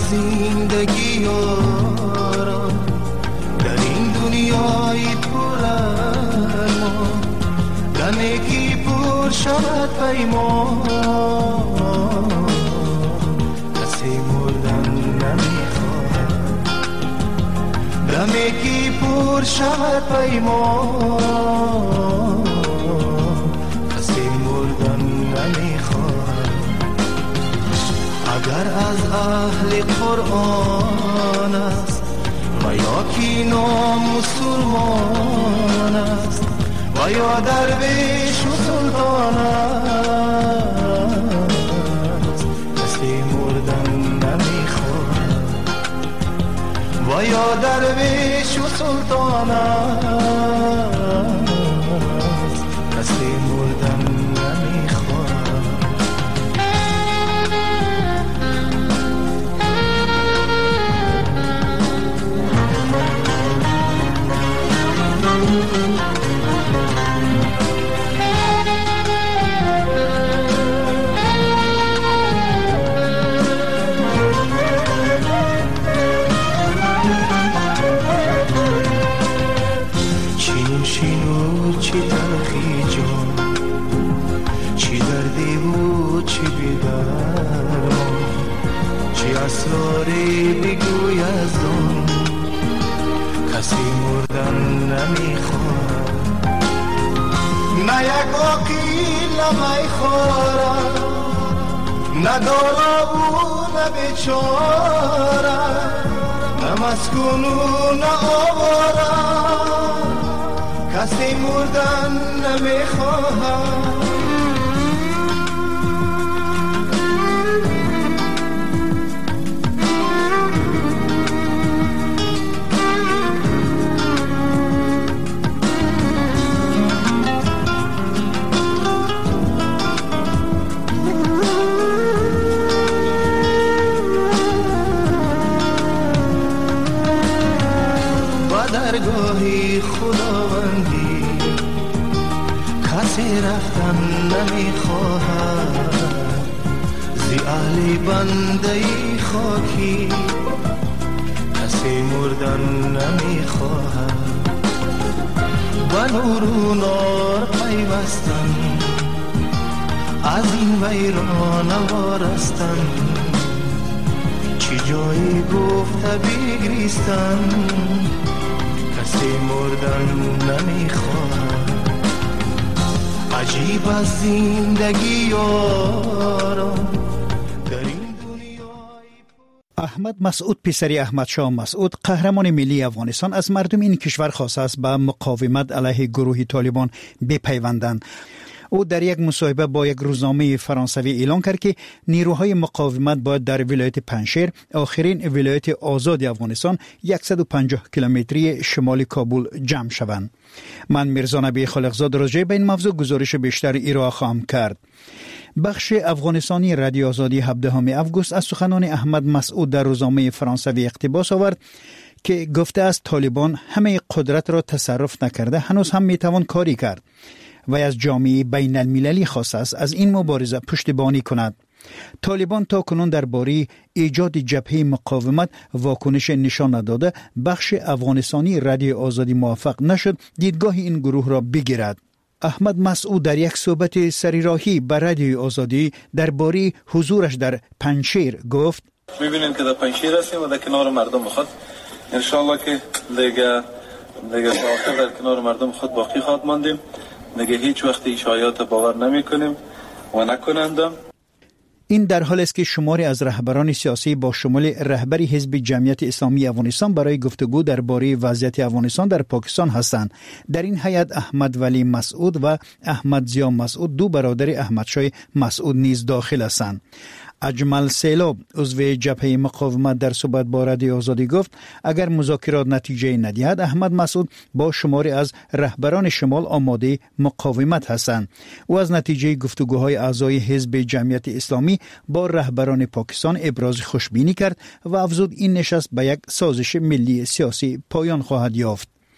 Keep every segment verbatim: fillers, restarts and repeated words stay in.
زندگی یارم در این دنیای پر ارمان دمیگی پر شود پیمان کسی مردن نمیخواهد دمیگی پر شود پیمان کسی مردن نمیخواهد اگر از اهل قرآن است و یا کی نام مسلمان است و یا درویش و سلطان است کسی مردن نمیخواهد و یا درویش و سلطان است کسی مردن نمیخواهد اسراری بگوی از اون کسی مردن نمیخواد نه یک عقیل نمیخورد نه دارا و نه بیچاره نه مسکون و نه آواره کسی مردن نمیخواد درگاهی خداوندی کسی رفتن نمیخواهد زی اهل بنده خاکی کسی مردن نمیخواهد و نور و نار پیوستن از این ویران وارستن چی جایی گفته بگریستن کسی مردن نمیخواهد عجیب از زندگی یارم در این دنیای. احمد مسعود پسری احمد شاه مسعود قهرمان ملی افغانستان از مردم این کشور خواسته است به مقاومت علیه گروه طالبان بپیوندند. او در یک مصاحبه با یک روزنامه فرانسوی اعلام کرد که نیروهای مقاومت باید در ولایت پنجشیر آخرین ولایت آزاد افغانستان صد و پنجاه کیلومتری شمال کابل جمع شوند. من میرزا نبی خالقزاد راجع به این موضوع گزارش بیشتر ارائه خواهم کرد. بخش افغانستانی رادیو آزادی هفدهم اوگوست از سخنان احمد مسعود در روزنامه فرانسوی اقتباس آورد که گفته است طالبان همه قدرت را تصرف نکرده هنوز هم میتوان کاری کرد و از جامعه بین المللی خواسته است از این مبارزه پشتیبانی کند. طالبان تا کنون درباره ایجاد جبهه مقاومت واکنش نشان نداده بخش افغانستانی رادیو آزادی موفق نشد دیدگاه این گروه را بگیرد. احمد مسعود در یک صحبت سریراهی به رادیو آزادی درباره حضورش در پنجشیر گفت می‌بینیم که در پنجشیر هستیم و در کنار مردم خود ان شاء الله که دیگه دیگه تا در کنار مردم خود باقی خواهد ماندیم. نگه هیچ وقت اشاعات باور نمی کنیم و نکنندم. این در حال است که شماری از رهبران سیاسی با شمول رهبر حزب جمعیت اسلامی افغانستان برای گفتگو درباره وضعیت افغانستان در پاکستان هستند. در این هیئت احمد ولی مسعود و احمد ضیا مسعود دو برادر احمد شاه مسعود نیز داخل هستند. اجمل سیلاب عضو جبهه مقاومت در صحبت با رادیو آزادی گفت اگر مذاکرات نتیجه ندهد احمد مسعود با شماری از رهبران شمال آماده مقاومت هستند. او از نتیجه گفتگوهای اعضای حزب جمعیت اسلامی با رهبران پاکستان ابراز خوشبینی کرد و افزود این نشست به یک سازش ملی سیاسی پایان خواهد یافت.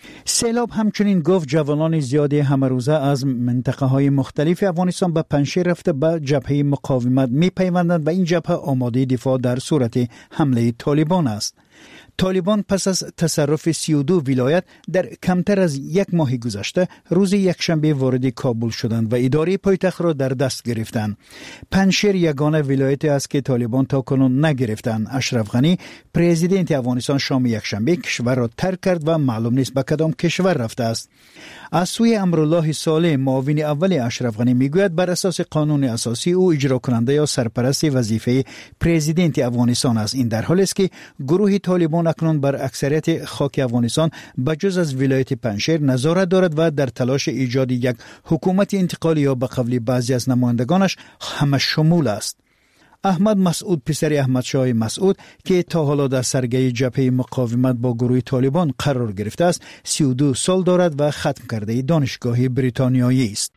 سیلاب همچنین گفت جوانان زیادی همروزه از منطقه های مختلف افغانستان به پنشیر رفته به جبهه مقاومت می پیوندند و این جبهه آماده دفاع در صورت حمله طالبان است. طالبان پس از تصرف سی و دو ولایت در کمتر از یک ماه گذشته روز یکشنبه وارد کابل شدند و اداره پایتخت را در دست گرفتند. پنشیر یگانه ولایتی است که طالبان تا کنون نگرفتند. اشرف غنی پرزیدنت افغانستان شام یکشنبه کشور را ترک کرد و معلوم نیست به کدام کشور رفته است. از سوی امرالله صالح معاون اول اشرف غنی میگوید بر اساس قانون اساسی او اجرا کننده یا سرپرست وظیفه پرزیدنت افغانستان است. این در حالی است که گروه طالبان اکنون بر اکثریت خاک افغانستان بجز از ولایت پنشیر نظارت دارد و در تلاش ایجاد یک حکومت انتقالی یا به قول بعضی از نمایندگانش همه شمول است. احمد مسعود پسر احمد شاه مسعود که تا حالا در سرگی جبهه مقاومت با گروه طالبان قرار گرفته است سی و دو سال دارد و ختم کرده دانشگاه بریتانیایی است.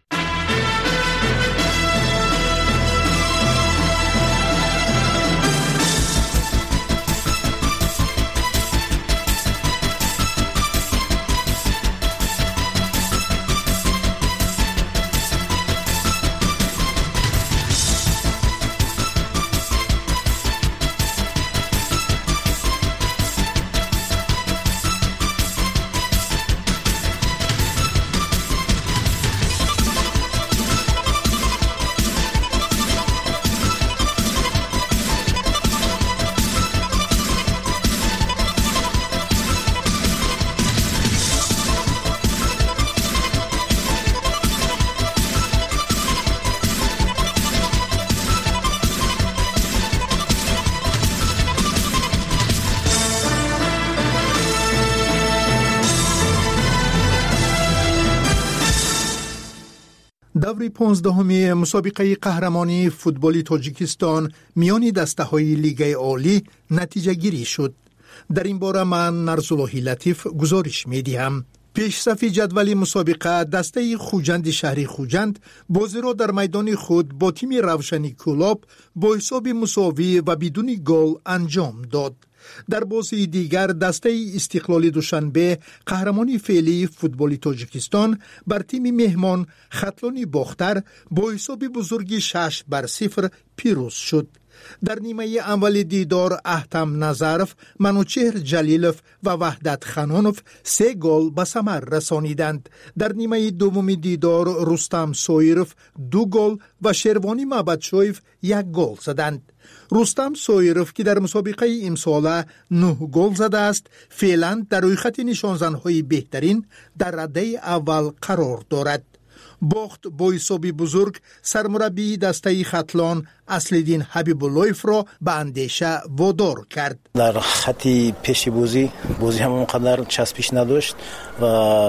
دور پانزدهمی مسابقه قهرمانی فوتبال تاجیکستان میان دسته‌های لیگ عالی نتیجه گیری شد. در این باره من نرزالله لطیف گزارش می‌دهم. پیشصف جدول مسابقه دسته خوجند شهری خوجند بازی را در میدان خود با تیم روشنی کلاب با حساب مساوی و بدون گل انجام داد. در بازی دیگر دسته استقلال دوشنبه قهرمانی فعلی فوتبال تاجیکستان بر تیم مهمان ختلان باختر با حساب بزرگی شش بر صفر پیروز شد. در نیمه اول دیدار احتم نظرف، منوچهر جلیلوف و وحدت خانانوف سه گل به ثمر رسانیدند. در نیمه دوم دیدار رستم سویروف دو گل و شروانی معبدشویف یک گل زدند. رستم سویروف که در مسابقه امساله نه گل زده است، فعلا در روی خط نشانزن‌های بهترین در رده اول قرار دارد. باخت با حسابی بزرگ سرمربی دسته ختلان اصلدین حبیب اللهیف را به اندیشه وادار کرد. در خطی پیش بازی بازی هم اونقدر چسبش نداشت و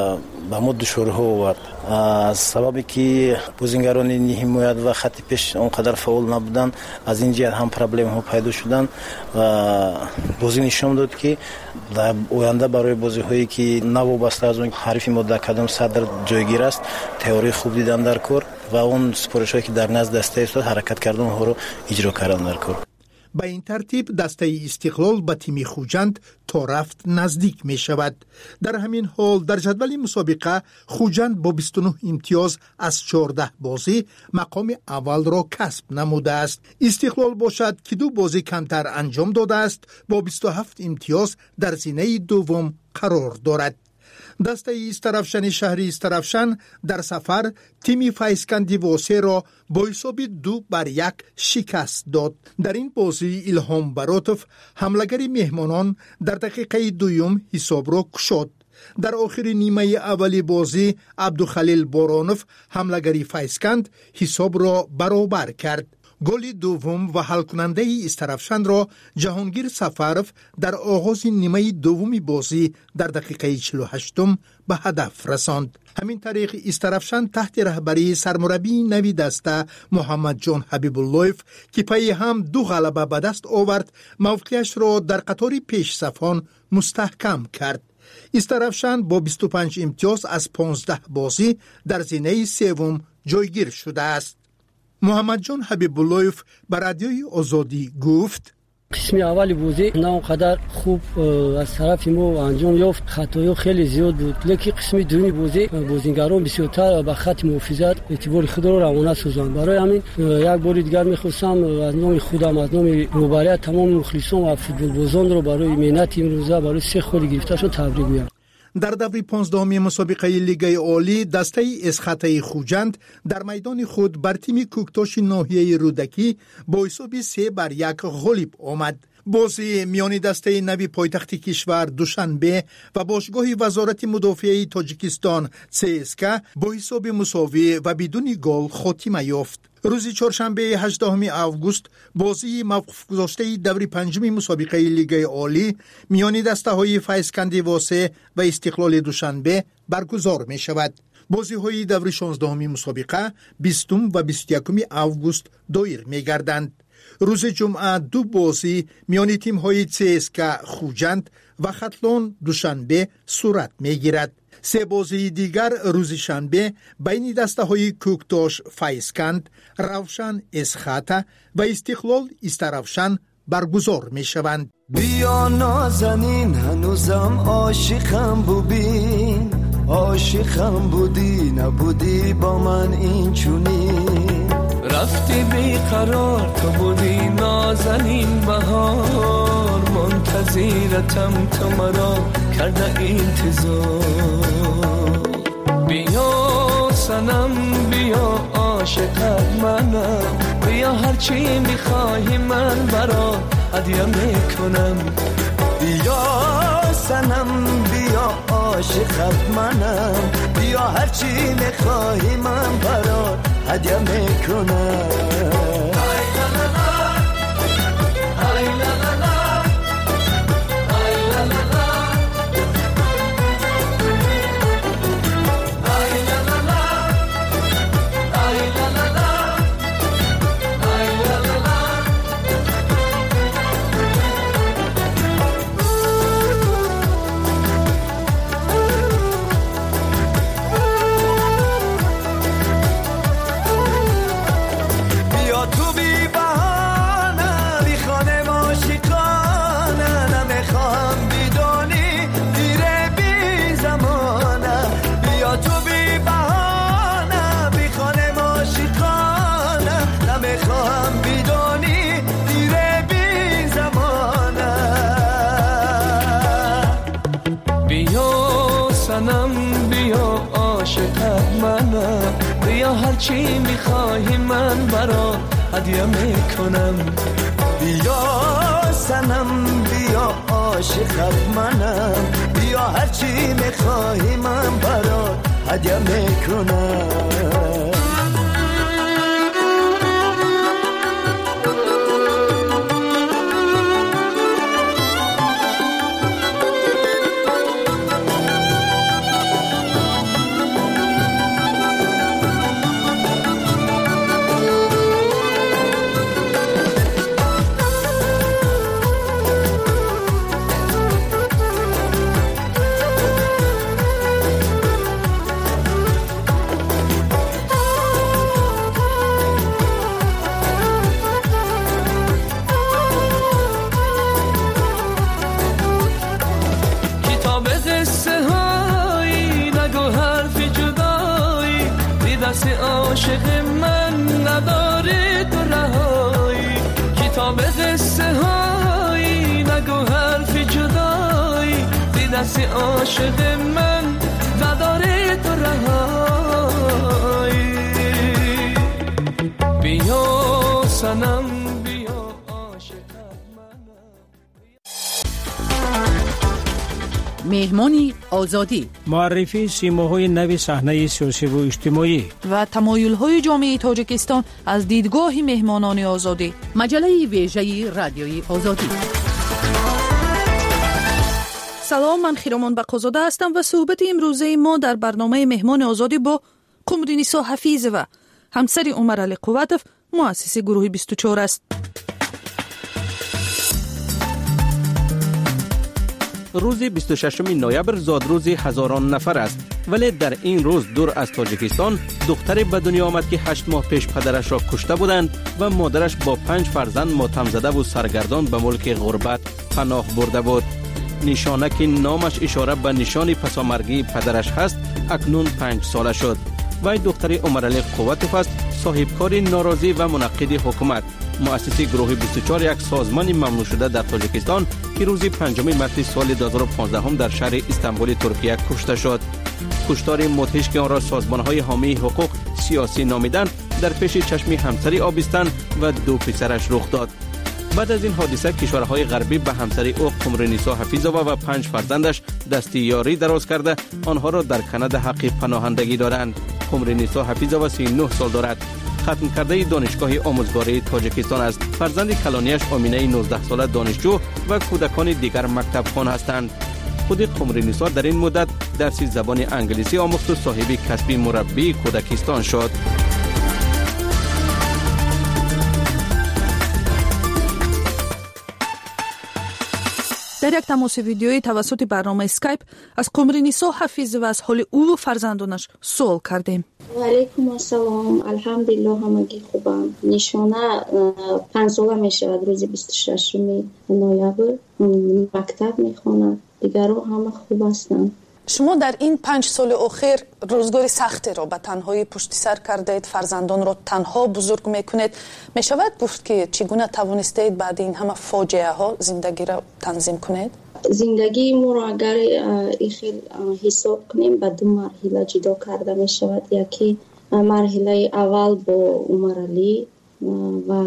به ما دشوارها آورد. از سببی که بازیگران حمایت و خط پیش اونقدر فعال نبودن، از این جهت هم پرابلم ها پیدا شدن و بازی نشون داد که در آینده برای بازی هایی که نوابسته از اون حریف ما در کدام صدر جایگیر است تئوری خوب دیدن در کار و اون سپارش هایی که در نزد دسته استاد حرکت کردن اونها رو اجرا کردن در کار. به این ترتیب دسته استقلال به تیم خوجند تا رفت نزدیک می شود. در همین حال در جدول مسابقه خوجند با بیست و نه امتیاز از چهارده بازی مقام اول را کسب نموده است. استقلال باشد که دو بازی کمتر انجام داده است با بیست و هفت امتیاز در زینه دوم قرار دارد. دسته استرافشن شهری استرافشن در سفر تیم فایسکندی واسه را با حساب دو بر یک شکست داد. در این بازی الهام براتوف حملگر مهمانان در دقیقه دوم حساب را کشاد. در آخر نیمه اولی بازی عبدالخلیل بارانوف حملگری فایسکند حساب را برابر کرد. گل دوم و حل کننده استرافشن را جهانگیر سفرف در آغاز نیمه دومی بازی در دقیقه چهل و هشتم به هدف رساند. همین طریق استرافشن تحت رهبری سرمربی نوی دسته محمد جان حبیب اللهیف که پی هم دو غلبه به دست آورد موقعیش را در قطار پیش صفان مستحکم کرد. استرافشن با بیست و پنج امتیاز از پانزده بازی در زینه سوم جایگیر شده است. محمد جان حبیب اللهیف بر رادیوی آزادی گفت: قسم اول بازی نه اونقدر خوب از طرف ما انجام یافت، خطایا خیلی زیاد بود، لیکن قسم دومی بازی بازیگران بسیارتر به خط محافظت اعتبار خود را روانه سوزاند. برای همین یک بار دیگر می‌خواستم از نام خودم، از نام مبارک تمام مخلصان و فوتبال بازان را برای مهنت امروزه برای سه خود گرفتهشون تبریک میگم. در دوره پانزدهمی مسابقه لیگ عالی دسته اسخطه خوجند در میدان خود بر تیم کوکتاش ناحیه رودکی با حساب سه بر یک غالب آمد. بازی میان دسته نوی پایتخت کشور دوشنبه و باشگاه وزارت مدافعه تاجیکستان سی اس کے با حساب مساوی و بدون گل خاتمه یافت. روز چهارشنبه هجدهم آگوست بازی موقف گذاشته دوره پنجم مسابقه لیگ عالی میان دسته های فیضکند واسه و استقلال دوشنبه برگزار می شود. بازی های دوره شانزدهم مسابقه بیستم و بیست و یکم آگوست دایر می گردند. روز جمعه دو بازی میان تیم های سی اس کے خوجند و ختلان دوشنبه صورت می گیرد. سه بازی دیگر روز شنبه بین دسته های کوکتاش فیضکند، روشن اسخطه و استقلال استروشن برگزار می شوند. بیا نازنین هنوزم عاشقم ببین، عاشقم بودی نبودی با من این چونین، رفتی بیقرار تو بودی نازنین بهار، منتظرتم تو مرا کرده انتظار. بیا سنم بیا عاشقت منم، بیا هرچی میخواهی من برات هدیه میکنم. بیا سنم بیا عاشقت منم، بیا هرچی میخواهی من برات هدیه میکنم. هرچی میخواهی من برات هدیه میکنم. بیا سنم بیا عاشقت منم، بیا هرچی میخواهی من برات هدیه میکنم. عاشق من نداره تو رهایی، کتاب قصه هایی نگو حرف جدایی، دی دست عاشق من نداره تو رهایی. بیا سنم بیا عاشق منم. مهمانی آزادی، معرفی سیماهای نوی صحنه سیاسی و اجتماعی و تمایل‌های جامعه تاجیکستان از دیدگاه مهمانان آزادی. مجله ویژه رادیوی آزادی. سلام، من خیرامان بقازاده هستم و صحبت امروزه ما در برنامه مهمان آزادی با قمرنیسا حفیظ و همسر عمر علی قوتف، مؤسس گروه بیست و چهار است. روز بیست و ششم نوامبر زادروز هزاران نفر است. ولی در این روز دور از تاجیکستان دختری به دنیا آمد که هشت ماه پیش پدرش را کشته بودند و مادرش با پنج فرزند ماتم زده و سرگردان به ملک غربت پناه برده بود. نشانه که نامش اشاره به نشان پسامرگی پدرش هست اکنون پنج ساله شد. وی دختری عمرعلی قوتوف است، صاحبکار ناراضی و منقد حکومت، مؤسس گروه بیست و چهار، یک سازمان ممنوع شده در تاجیکستان که روز پنجم مارس سال دو هزار و پانزده در شهر استانبول ترکیه کشته شد. کشتار مدهش که آن را سازمان‌های حامی حقوق سیاسی نامیدند در پیش چشم همسری آبستن و دو پسرش رخ داد. بعد از این حادثه کشورهای غربی به همسری او قمرنیسا حفیظووا و پنج فرزندش دستی یاری دراز کرده آنها را در کانادا حق پناهندگی دادند. قمرنیسا حفیظووا سی و نه سال دارد. ختم کرده دانشگاه آموزگاری تاجیکستان است. فرزند کلانیش آمینه نوزده ساله دانشجو و کودکان دیگر مکتب خوان هستند. خود قمرنیسا در این مدت درس زبان انگلیسی آموخت و صاحب کسب مربی کودکستان شد. در یک تماس ویدیویی توسط برنامه اسکایپ از قمرنیسا حفیظووا از حال او و فرزندانش سوال کردیم. و علیکم السلام. الحمدلله همگی خوبم. نشانه پنج ساله می شود. روز بیست و ششم نوامبر مکتب می خواند. دیگران همه خوب هستند. شما در این پنج سال اخیر روزگار سختی را به تنهایی پشت سر کردید، فرزندان را تنها بزرگ میکنید. می شود گفت که چگونه توانستید بعد این همه فاجعه ها زندگی را تنظیم کنید؟ زندگی ما را اگر خیلی حساب کنیم به دو مرحله جدا کرده می شود. یکی مرحله اول با عمرعلی و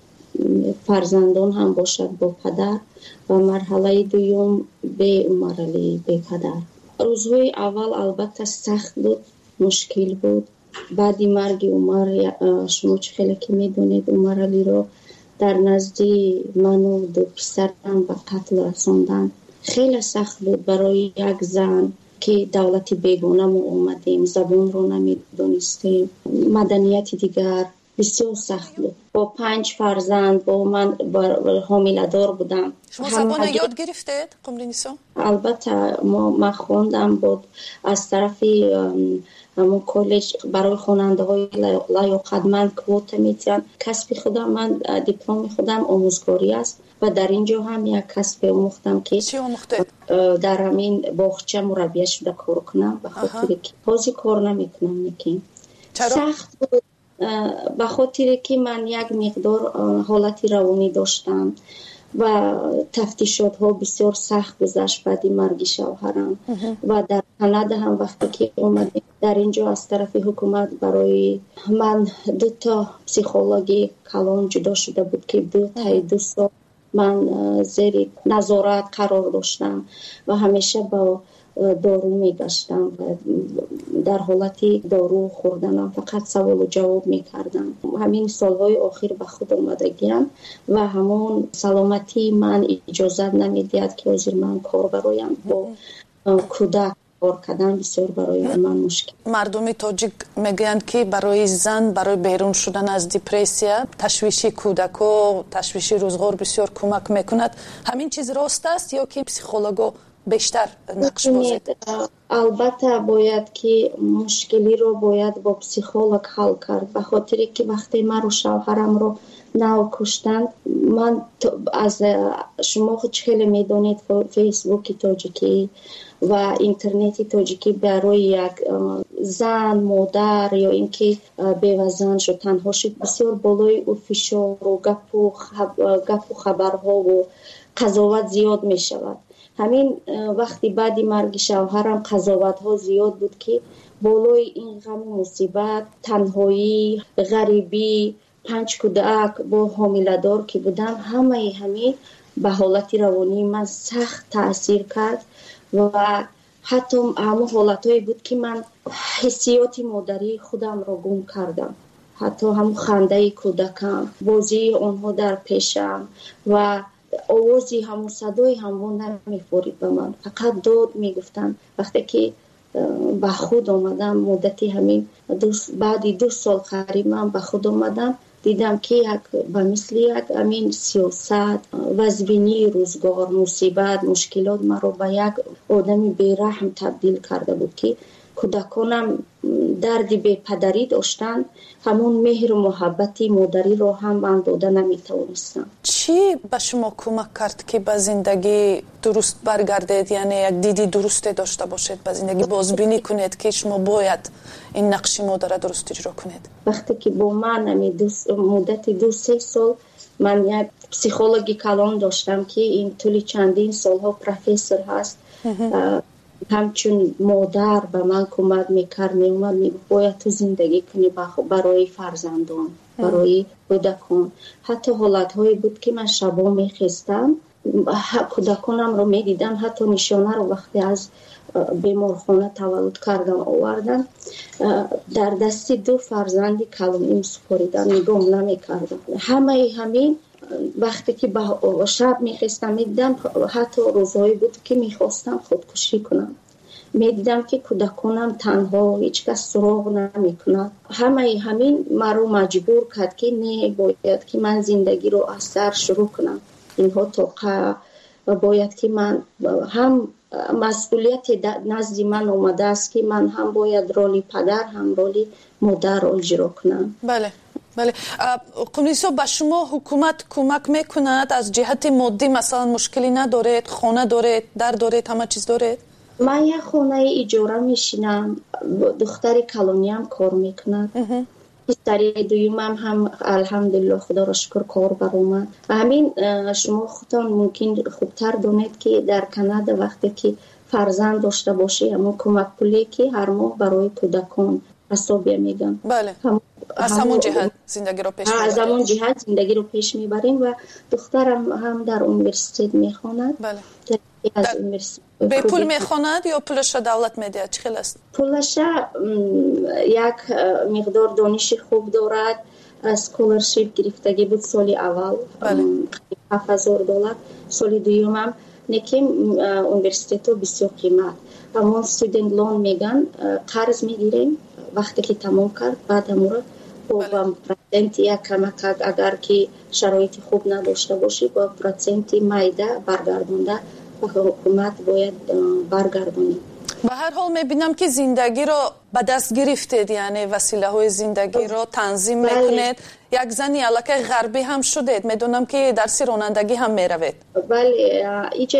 فرزندان هم باشد با پدر و مرحله دوم به عمرعلی به پدر. روزهای اول البته سخت بود، مشکل بود. بعد مرگ عمر، شما چه خیلی که میدونید عمرعلی رو در نزدی من و دو پسرم به قتل رساندن. خیلی سخت بود برای یک زن که دولت بیگانه ما اومدیم، زبان رو نمیدونستیم، مدنیت دیگر. بسیار سخت بود. با پنج فرزند با من حامله دار بودم. شما زبان یاد گرفتید قمرنیسا؟ البته ما من خوندم بود از طرف همون کالج برای خواننده های لیاقتمند کوتا میتین. کسب خودم من دیپلم خودم آموزگاری است و در اینجا هم یک کسب آموختم که چی آموختید؟ در همین باغچه مربیه شده کار کنم. به خاطر که بازی کار نمیکنم میکنم. سخت بود به خاطر که من یک مقدار حالتی روانی داشتم و تفتیشات ها بسیار سخت گذشت بعد مرگ شوهرم و در کانادا هم وقتی که اومدیم در اینجا از طرف حکومت برای من دو تا پسیخولوژی کلان جدا شده بود که دو تا دو سال من زیر نظارت قرار داشتم و همیشه با دارو میگشتم و در حالتی دارو خوردنم فقط سوال و جواب میکردم. همین سالهای آخر به خود آمدگیم و همون سلامتی من اجازت نمیدید که حاضر من کار برایم با کودک کار کردن بسیار برای من مشکل. مردم تاجیک میگن که برای زن برای بیرون شدن از دیپرسیا تشویش کودک و تشویش روزگار بسیار کمک میکند. همین چیز راست است یا که پسیخولوژا بیشتر نقش بازی؟ البته باید که مشکلی رو باید با پسیخولوژ حل کرد. به خاطر که وقتی من رو شوهرم رو نو کشتند، من از شما خود خیلی میدونید فیسبوک تاجیکی و اینترنت تاجیکی برای یک زن مادر یا اینکه بیوه‌زن شد تنها شد بسیار بالای او فشار و گپ و گپ و خبرها و قضاوت زیاد می شود. همین وقتی بعد مرگ شوهرم قضاوت ها زیاد بود که بالای این غم مصیبت، تنهایی، غریبی، پنج کودک با حامله دار که بودم، همه همین به حالت روانی من سخت تاثیر کرد و حتی همون حالتایی بود که من حسیات مادری خودم را گم کردم. حتی هم خنده کودکم، بازی آنها در پیشم و آوازی همون صدای همون نمیفورید به من، فقط داد میگفتن. وقتی که به خود آمدم مدتی همین دو بعد دو سال قریب من به خود آمدم، دیدم که یک به مثل یک امین سیاست، وضعینی روزگار، مصیبت، مشکلات من رو به یک آدمی بیرحم تبدیل کرده بود که کودکانم دردی به پدری داشتند، همون مهر و محبتی مادری رو هم من داده نمیتونستم. چی به شما کمک کرد که به زندگی درست برگردید؟ یعنی یک دیدی درست داشته باشید به زندگی، بازبینی کنید که شما باید این نقش مادر درست اجرا کنید؟ وقتی که با من مدت دو سه سال من یک پسیخولوژی کلان داشتم که این طول چندین سالها پروفسور هست، همچون مادر به من کمک میکرد، میومد میگفت باید تو زندگی کنی برای فرزندان، برای کودکان. حتی حالت هایی بود که من شبا میخستم کودکانم رو میدیدم، حتی نشانه رو وقتی از بیمارخانه تولد کردم آوردن در دستی دو فرزندی کلانیم سپاریدن، نگاه نمیکردم. همه همین وقتی که با شب میخواستم میدیدم، حتی روزهایی بود که میخواستم خودکشی کنم، میدیدم که کودکانم تنها، هیچ کس سراغ نمیکنه. همه همین مرا مجبور کرد که نه، باید که من زندگی رو از سر شروع کنم. اینها توقع باید که من هم مسئولیت نزد من اومده است که من هم باید رولی پدر هم رولی مادر رو اجرا کنم. بله بله. قمریسا، به شما حکومت کمک میکند از جهت مادی؟ مثلا مشکلی ندارید؟ خانه دارید؟ در دارید؟ همه چیز دارید؟ من یک خانه اجاره میشینم، دختر کلانی هم کار میکند، پسر دویمم هم الحمدلله خدا را شکر کار برآمد. همین شما خودتان ممکن خوبتر دانید که در کانادا وقتی که فرزند داشته باشی، همون کمک پولی که هر ماه برای کودکان حسابی میگن. بله. هم از همون جهت زندگی رو پیش میبریم. از همون جهت زندگی رو پیش میبریم و دخترم هم در یونیورسیته میخواند. بله. از به پول میخواند یا پولش دولت میده؟ چه خیلی است؟ پولش یک مقدار دانش خوب دارد، اسکولرشیپ گرفتگی بود سال اول. بله. هفت هزار دلار. سال دوم هم نکیم یونیورسیته بسیار قیمت. همون استودنت لون میگن، قرض میگیریم وقتی که تمام کرد، بعد امورا با پرسنت یا کمک اگر که شرایط خوب نداشته باشی با پرسنت مایده برگردونده و حکومت باید برگردونی. به هر حال میبینم که زندگی رو به دست گرفتید، یعنی وسیله های زندگی رو تنظیم میکنید. یک زنی الکه غربی هم شدید، میدونم که درس رانندگی هم میروید. بله، ایچ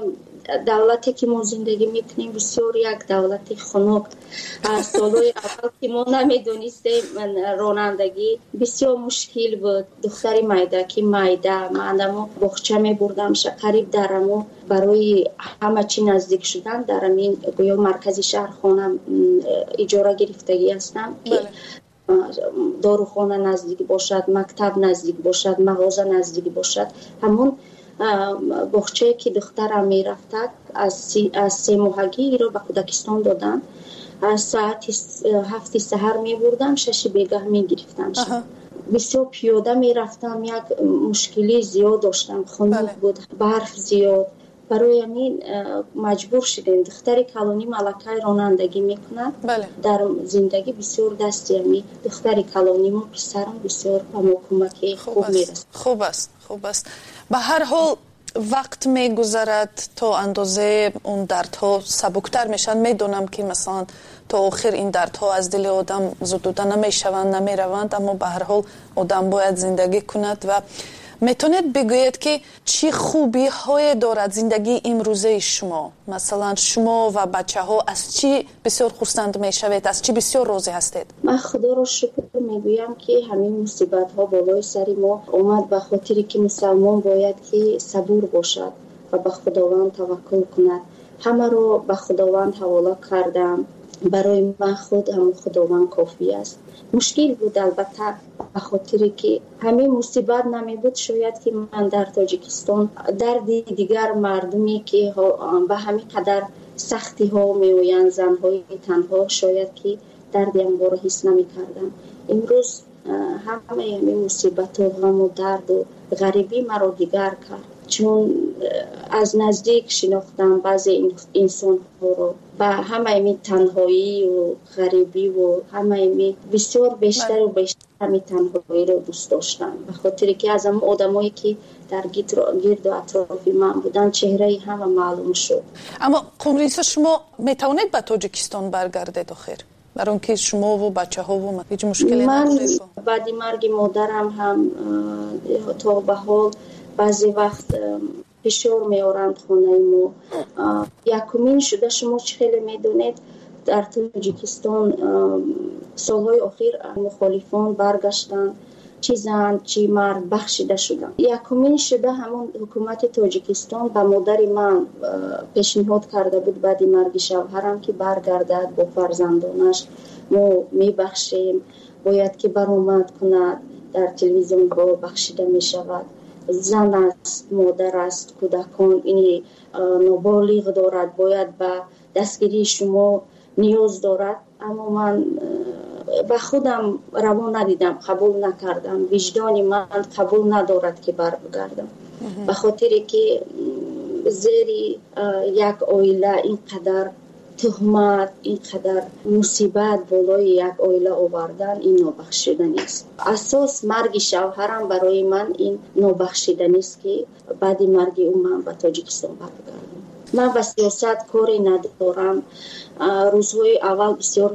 دولتی که ما زندگی میکنیم بسیار یک دولتی خنک. سالهای اول که ما نمیدونستیم رانندگی بسیار مشکل بود. دختری مایده که مایده من بخچه میبردم قریب درمو برای همه چی نزدیک شدن در همین گویا مرکزی شهر خانم اجاره گرفتگی هستم که داروخانه نزدیک باشد، مکتب نزدیک باشد، مغازه نزدیک باشد. همون بخچه که دخترم می رفتد از سی, از سه ماهگی رو به کودکستان دادن. از ساعت هفت سحر می بردم، شش بیگاه می گرفتم. بسیار پیاده می رفتم، یک مشکلی زیاد داشتم، خنک بود، برف زیاد. برای همین مجبور شدیم. دختر کلانی ملکه رانندگی میکنه. بله. در زندگی بسیار دستی همی دختر کلانی و پسرم بسیار به کمک خوب میرسد. خوب است، خوب است. به هر حال وقت میگذرد تا اندازه اون دردها سبکتر میشن. میدونم که مثلا تا آخر این دردها از دل آدم زدوده نمیشوند، نمیروند، اما به هر حال آدم باید زندگی کند. و میتونید بگویید که چی خوبی های دارد زندگی امروزه شما؟ مثلا شما و بچه ها از چی بسیار خرسند میشوید؟ از چی بسیار راضی هستید؟ من خدا را شکر میگویم که همین مصیبت ها بالای سر ما اومد به خاطری که مسلمان باید که صبور باشد و به خداوند توکل کند. همه رو به خداوند حواله کردم. برای من خود هم خداوند کافی است. مشکل بود البته به خاطری که همین مصیبت نمی بود، شاید که من در تاجیکستان درد دیگر مردمی که به همین قدر سختی ها می آیند، زن های تنها، شاید که دردی هم رو حس نمی کردم. امروز همه همین مصیبت و غم و درد و غریبی مرا دیگر کرد، چون از نزدیک شناختم بعضی انسان ها رو با همه می تنهایی و غریبی و همه می بسیار بیشتر و بیشتر همین تنهایی رو دوست داشتم، به خاطر که از هم آدمایی که در گرد و اطراف من بودن چهره همه معلوم شد. اما قمریسا شما میتونید به تاجیکستان برگردید آخر؟ برای اون که شما و بچه ها و هیچ مشکلی ندارید؟ من بعد مرگ مادرم هم تا به حال بعضی وقت فشار میارند خانه ما. یکمین شده شما چه خیلی میدونید در تاجیکستان سالهای اخیر مخالفان برگشتن، چی زن چی مرد بخشیده شدن. یکمین شده همون حکومت تاجیکستان به مادر من پیشنهاد کرده بود بعد مرگ شوهرم که برگردد با فرزندانش، ما میبخشیم، باید که برآمد کند، در تلویزیون با بخشیده میشود. زن است، مادر است، کودکان این نابالغ دارد، باید به دستگیری شما نیاز دارد. اما من به خودم روا ندیدم، قبول نکردم، وجدان من قبول ندارد که برگردم، به خاطر که زیر یک عائله اینقدر تهمت، اینقدر مصیبت بالای یک عائله آوردن، این نابخشودنی است. اساس مرگ شوهرم برای من این نابخشودنی است که بعد مرگ او من به تاجیکستان برگردم. من با سیاست کاری ندارم. روزهای اول بسیار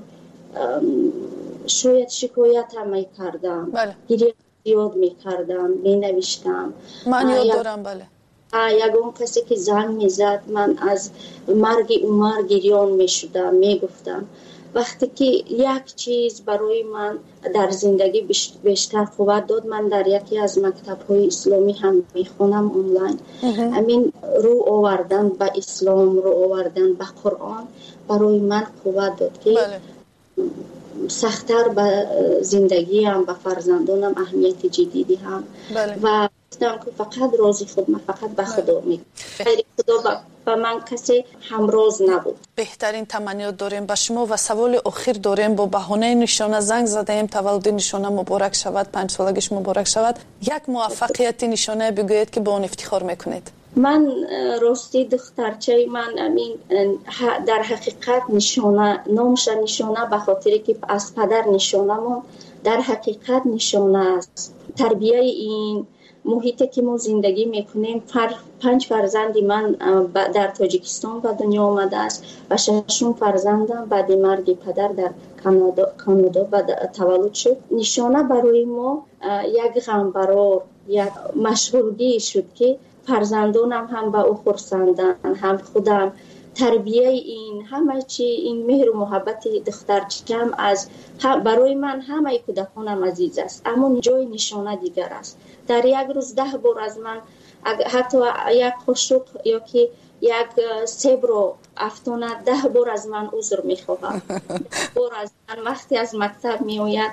شاید شکایت هم می کردم، بله. گریه زیاد می کردم، می نوشتم. من یاد دارم بله. یگان کسی که زنگ می زد من از مرگ عمر گریان می شدم، می گفتم. وقتی که یک چیز برای من در زندگی بیشتر قوت داد، من در یکی از مکتب‌های اسلامی هم میخونم آنلاین. همین رو آوردن به اسلام، رو آوردن به قرآن برای من قوت داد که بله. سخت‌تر به زندگی هم به فرزندانم اهمیت جدیدی هم بله. و گفتم که فقط راضی خود من فقط به خدا میگم، غیر خدا با من کسی همراز نبود. بهترین تمنیات داریم به شما و سوال اخیر داریم. با بهانه نشانه زنگ زدیم تولد نشانه مبارک شود، پنج سالگیش مبارک شود. یک موفقیت نشانه بگویید که با اون افتخار میکنید. من راستی دخترچه من امین در حقیقت نشانه نامش نشانه به خاطر که از پدر نشانمون در حقیقت نشانه است. تربیه این محیطی که ما زندگی میکنیم، پنج فرزندی من در تاجیکستان به دنیا آمده است و ششم فرزندم بعد مرگ پدر در کانادا کانادا بعد تولد شد. نشانه برای ما یک غمبرار، یک مشغولگی شد که فرزندانم هم به او خرسندن، هم خودم. تربیه این همه چی، این مهر و محبت دخترچکم از برای من همه کودکانم عزیز است، اما جای نشانه دیگر است. در یک روز ده بار از من حتی یک قاشق یا که یک سیب رو افتونه ده بار از من عذر میخواهم. بار از من وقتی از مکتب میآید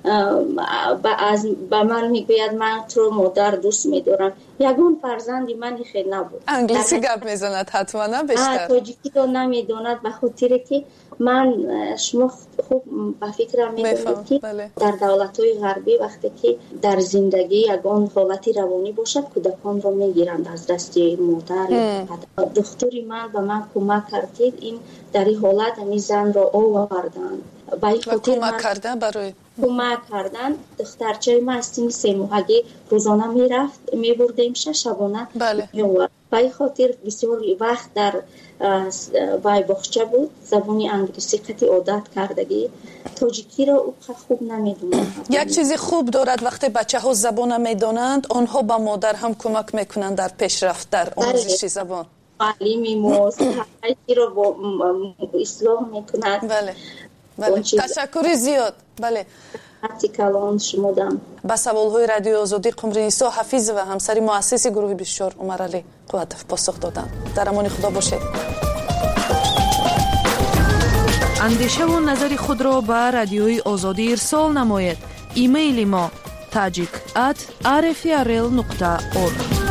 به من میگوید من تو مادر دوست میدارم. یگان فرزندی من خیلی نبود. انگلیسی گپ میزند حتما نه بیشتر. تاجیکی رو نمیداند به خاطر که من شما خوب به فکرم میدونید که بله. در دولت‌های غربی وقتی که در زندگی یگان حالتی روانی باشد کودکان رو میگیرند از دست مادر یا پدر. دختری من به من کمک کرد این در این حالت همی زن را آوردن و کمک کردن برای کمک کردن. دخترچه من از تیم سه ماهگی روزانه میرفت میبردیم شش شبانه بله. میورد. به این خاطر بسیار وقت در وای بخچه بود. زبانی انگلیسی قطعی عادت کردگی، تاجیکی را او خوب نمیدونند. یک چیزی خوب دارد وقتی بچه ها زبان میدانند آنها با مادر هم کمک میکنند در پیشرفت در آموزش زبان. تعلیمی موز همه رو با اصلاح میکنند. بله بله. تشکر زیاد. بله. کلام شما دم. با سوالهای رادیو آزادی قمرنیسا حفیظ و همسری مؤسس گروه بیست و چهار عمرعلی قوتف پاسخ دادند. در امان خدا باشید. اندیشه و نظر خود را به رادیوی آزادی ارسال نمایید. ایمیل ما تاجیک ات آر اف ار ال نقطه اورگ